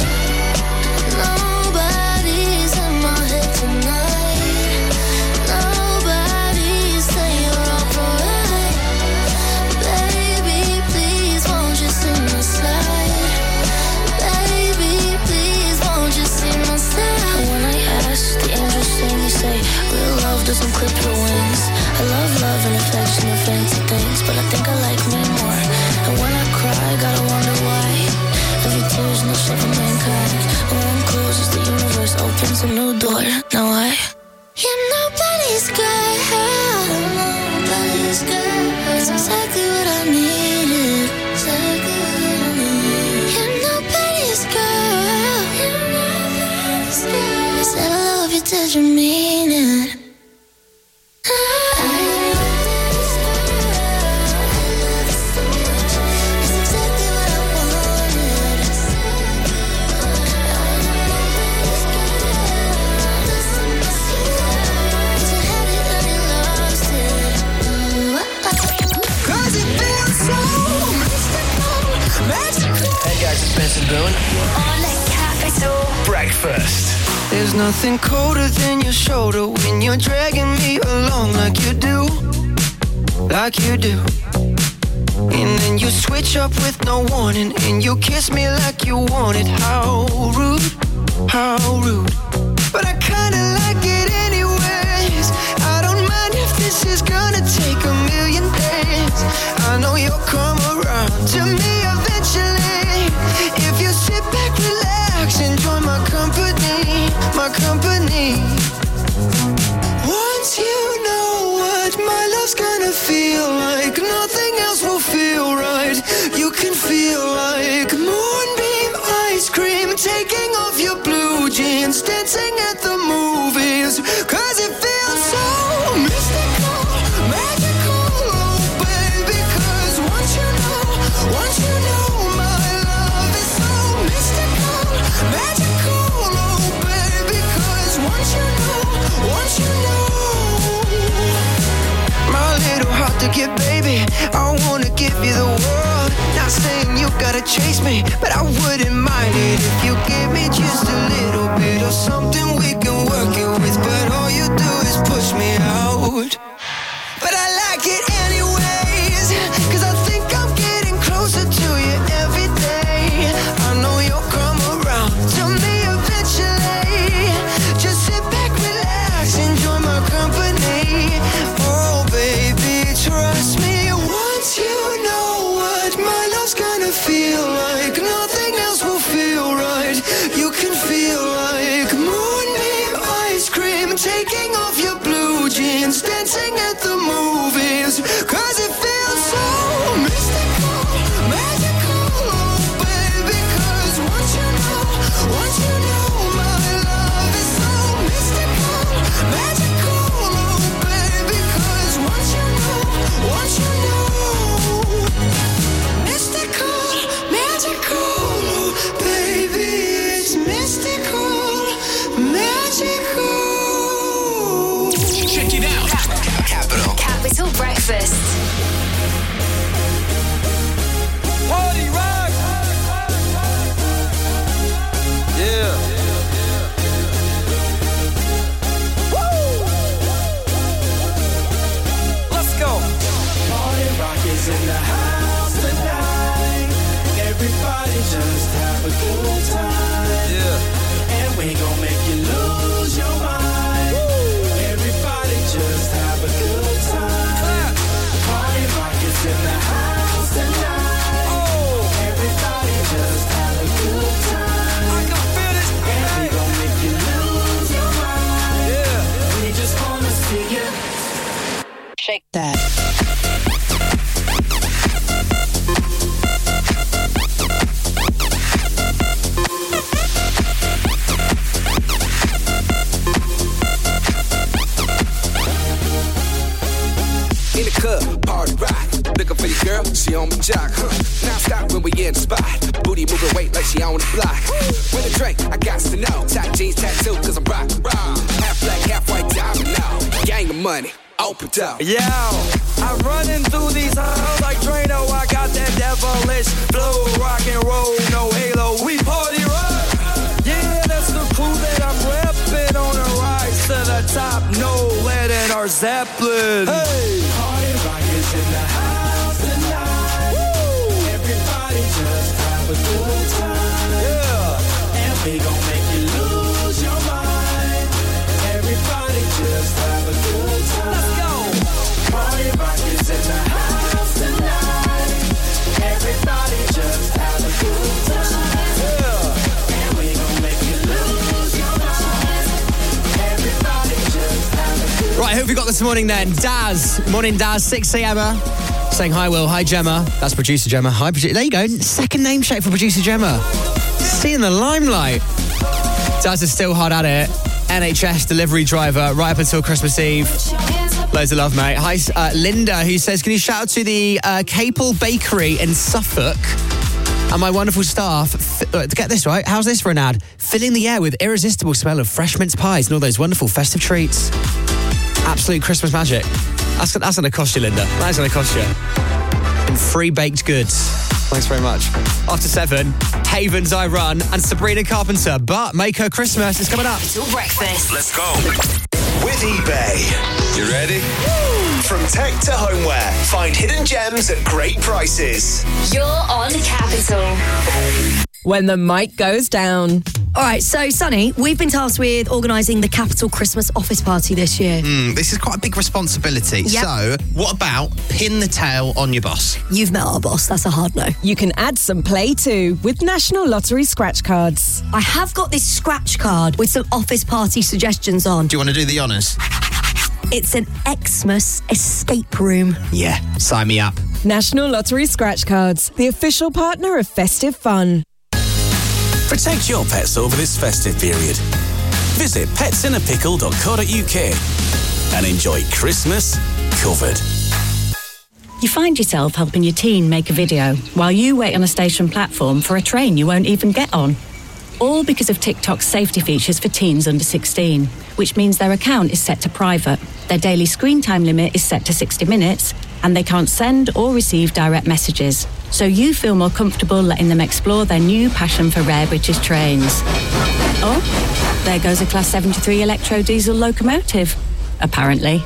S5: Nobody's in my head tonight. Nobody say you're alright. Baby, please won't you see my side? Baby, please won't you see my side? When I ask, the angels sing, you say real love doesn't clip your wings. I love and affection and fancy things, but I think I like me more. And when I cry, gotta wonder why. Every tear's no shit for mankind. When one closes, the universe opens a new door. Now you're nobody's girl. Nobody's girl. It's exactly what I needed. Exactly what I need. You're nobody's girl. You're nobody's girl. I said I love you, did you mean it?
S11: Hey guys, it's Benson Boone.
S6: On Capital
S11: Breakfast. There's nothing colder than your shoulder when you're dragging me along like you do. Like you do. And then you switch up with no warning and you kiss me like you want it. How rude, how rude. But I kinda like it anyways. I don't mind if this is gonna take a million days. I know you'll come around to me eventually. If you sit back, relax, enjoy my company, my company. Once you know what my love's gonna feel like, nothing else will feel right. You can feel like moonbeam ice cream, taking off your blue jeans, dancing at the movies, 'cause it feels so mystical, magical, oh baby. 'Cause once you know my took it, baby. I wanna give you the world. Not saying you gotta chase me, but I wouldn't mind it if you give me just a little bit of something we can work it with. But all you do is push me out. But I like it anyways, 'cause I think I'm getting closer to you every day. I know you'll come around to me eventually. Just sit back, relax, enjoy my company. Oh baby, trust me, once you know what my love's gonna feel like, nothing else will feel right. You can feel like moonbeam ice cream, taking off your blue jeans, dancing at the movies, 'cause it feels so mystical, magical, oh baby, 'cause once you know my love is so mystical, magical, oh baby, 'cause once you know, mystical, magical, oh baby, it's mystical, magical.
S8: Check it out.
S6: Capital Breakfast.
S10: Party rock. Yeah. Woo. Let's go.
S11: Party rock is in the house tonight. Everybody just have a good time.
S10: Yeah.
S11: And we gon' make you lose your mind. Everybody just have a good time. Party rock is in the house tonight. Everybody just have a good time.
S10: I can feel it.
S11: And we gon' make you lose your mind.
S10: Yeah.
S11: We just wanna see you
S20: Shake that.
S10: In the club, party rock. Looking for your girl, she on my jock. Now stop when we in the spot. Booty moving weight like she on the block. With a drink, I got to know. Tight jeans, tattoo, 'cause I'm rock, raw. Half black, half white, diamond now. Gang of money, open up.
S11: Yo, I'm running through these halls like Drano. I got that devilish flow, rock and roll, no halo. We party rock. Yeah, that's the crew that I'm repping on a rise to the top. No lead in our Zeppelin. Hey, party rock is in the house tonight. Woo. Everybody just have a good time. Yeah, and we gon' make you lose your mind. Everybody just have a good time. Let's go. Party rock is in the house tonight. Everybody just have a good time. Yeah, and we gon' make you lose your mind. Everybody just have a good time.
S4: Right, who have we got this morning then? Daz. Morning, Daz. 6 a.m. Saying hi, Will. Hi, Gemma. That's producer Gemma. Hi, producer. There you go. Second name check for producer Gemma. Seeing the limelight. Daz is still hard at it. NHS delivery driver right up until Christmas Eve. Loads of love, mate. Hi, Linda, who says, can you shout out to the Capel Bakery in Suffolk and my wonderful staff, to get this right, how's this for an ad? Filling the air with irresistible smell of fresh mince pies and all those wonderful festive treats. Absolute Christmas magic. That's going to cost you, Linda. That's going to cost you. And free baked goods. Thanks very much. After 7, Havens I Run and Sabrina Carpenter. But Make Her Christmas is coming up.
S6: Capital Breakfast.
S8: Let's go. With eBay. You ready? From tech to homeware, find hidden gems at great prices.
S6: You're on Capital.
S20: When the mic goes down.
S2: All right, so, Sonny, we've been tasked with organising the Capital Christmas office party this year.
S12: This is quite a big responsibility.
S2: Yep.
S12: So, what about pin the tail on your boss?
S2: You've met our boss. That's a hard no.
S20: You can add some play too with National Lottery scratch cards.
S2: I have got this scratch card with some office party suggestions on.
S12: Do you want to do the honours?
S2: It's an Xmas escape room.
S12: Yeah, sign me up.
S20: National Lottery scratch cards, the official partner of festive fun.
S13: Protect your pets over this festive period. Visit petsinnapickle.co.uk and enjoy Christmas covered.
S14: You find yourself helping your teen make a video while you wait on a station platform for a train you won't even get on. All because of TikTok's safety features for teens under 16, which means their account is set to private, their daily screen time limit is set to 60 minutes, and they can't send or receive direct messages. So you feel more comfortable letting them explore their new passion for rare British trains. Oh, there goes a Class 73 electro-diesel locomotive, apparently.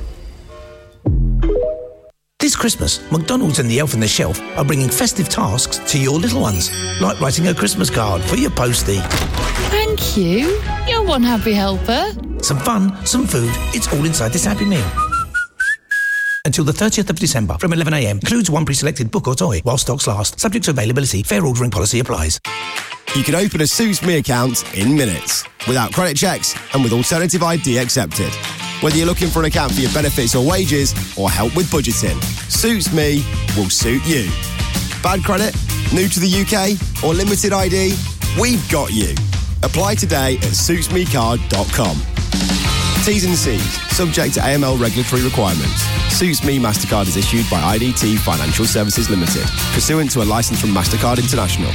S7: This Christmas, McDonald's and the Elf on the Shelf are bringing festive tasks to your little ones, like writing a Christmas card for your postie.
S15: Thank you. You're one happy helper.
S7: Some fun, some food, it's all inside this Happy Meal. Until the 30th of December from 11 a.m. Includes one pre-selected book or toy while stocks last. Subject to availability. Fair ordering policy applies.
S16: You can open a Suits Me account in minutes, without credit checks and with alternative ID accepted. Whether you're looking for an account for your benefits or wages, or help with budgeting, Suits Me will suit you. Bad credit? New to the UK? Or limited ID? We've got you. Apply today at suitsmecard.com. T's and C's, subject to AML regulatory requirements. Suits Me MasterCard is issued by IDT Financial Services Limited, pursuant to a licence from MasterCard International.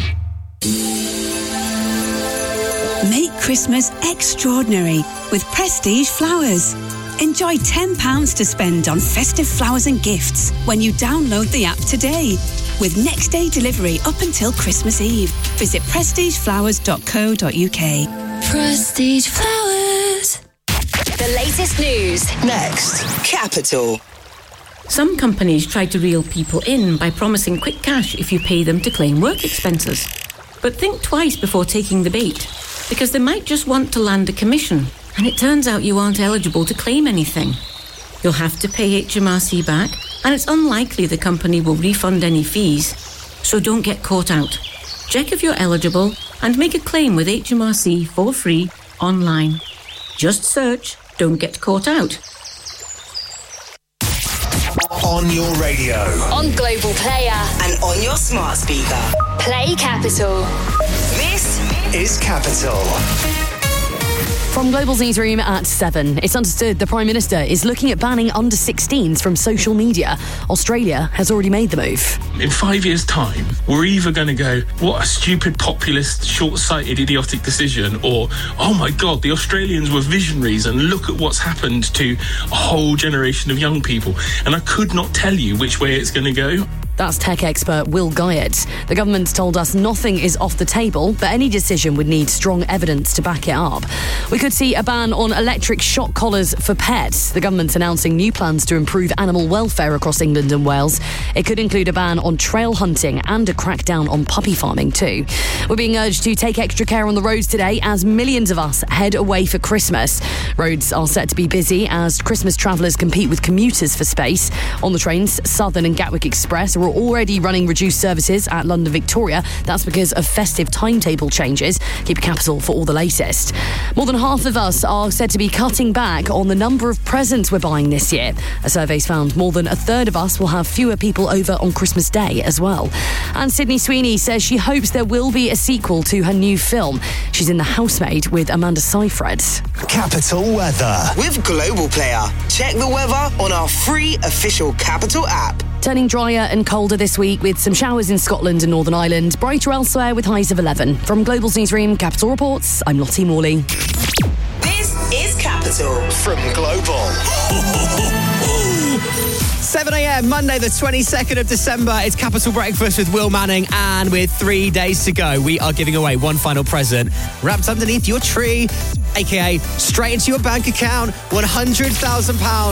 S17: Make Christmas extraordinary with Prestige Flowers. Enjoy £10 to spend on festive flowers and gifts when you download the app today. With next day delivery up until Christmas Eve. Visit prestigeflowers.co.uk.
S6: Prestige Flowers. The latest news.
S3: Next, Capital.
S14: Some companies try to reel people in by promising quick cash if you pay them to claim work expenses. But think twice before taking the bait, because they might just want to land a commission, and it turns out you aren't eligible to claim anything. You'll have to pay HMRC back, and it's unlikely the company will refund any fees. So don't get caught out. Check if you're eligible and make a claim with HMRC for free online. Just search Don't Get Caught Out.
S8: On your radio.
S6: On Global Player.
S3: And on your smart speaker.
S6: Play Capital.
S3: This
S8: is Capital.
S2: From Global's newsroom at 7, it's understood the Prime Minister is looking at banning under-16s from social media. Australia has already made the move.
S18: In 5 years' time, we're either going to go, what a stupid, populist, short-sighted, idiotic decision, or, oh my God, the Australians were visionaries and look at what's happened to a whole generation of young people. And I could not tell you which way it's going to go.
S2: That's tech expert Will Guyatt. The government's told us nothing is off the table, but any decision would need strong evidence to back it up. We could see a ban on electric shock collars for pets. The government's announcing new plans to improve animal welfare across England and Wales. It could include a ban on trail hunting and a crackdown on puppy farming too. We're being urged to take extra care on the roads today as millions of us head away for Christmas. Roads are set to be busy as Christmas travellers compete with commuters for space. On the trains, Southern and Gatwick Express are already running reduced services at London Victoria. That's because of festive timetable changes. Keep Capital for all the latest. More than half of us are said to be cutting back on the number of presents we're buying this year. A survey's found more than a third of us will have fewer people over on Christmas Day as well. And Sydney Sweeney says she hopes there will be a sequel to her new film. She's in The Housemaid with Amanda Seyfried.
S8: Capital Weather.
S3: With Global Player. Check the weather on our free official Capital app.
S2: Turning drier and colder this week with some showers in Scotland and Northern Ireland. Brighter elsewhere with highs of 11. From Global's newsroom, Capital Reports, I'm Lottie Morley.
S3: This is Capital.
S8: From Global.
S4: 7 a.m, Monday the 22nd of December. It's Capital Breakfast with Will Manning, and with 3 days to go, we are giving away one final present wrapped underneath your tree, aka straight into your bank account, £100,000